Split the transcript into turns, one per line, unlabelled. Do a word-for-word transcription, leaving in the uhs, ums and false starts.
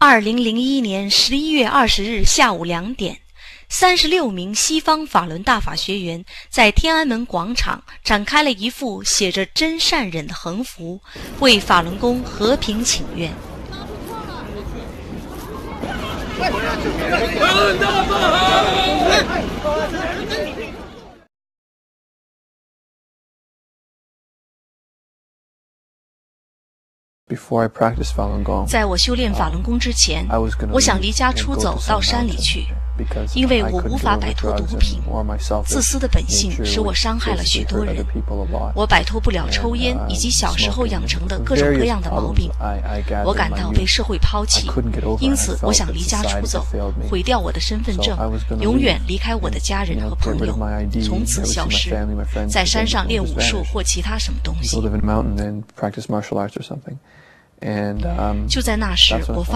二零零一年十一月二十日下午两点，三十六名西方法轮大法学员在天安门广场展开了一幅写着“真善忍”的横幅，为法轮功和平请愿。在我修炼法轮功之前，我想离家出走到山里去，因为我无法摆脱毒品。自私的本性使我伤害了许多人，我摆脱不了抽烟以及小时候养成的各种各样的毛病。我感到被社会抛弃，因此我想离家出走，毁掉我的身份证，永远离开我的家人和朋友，从此消失，在山上练武术或其他什么东西。就在那时，我发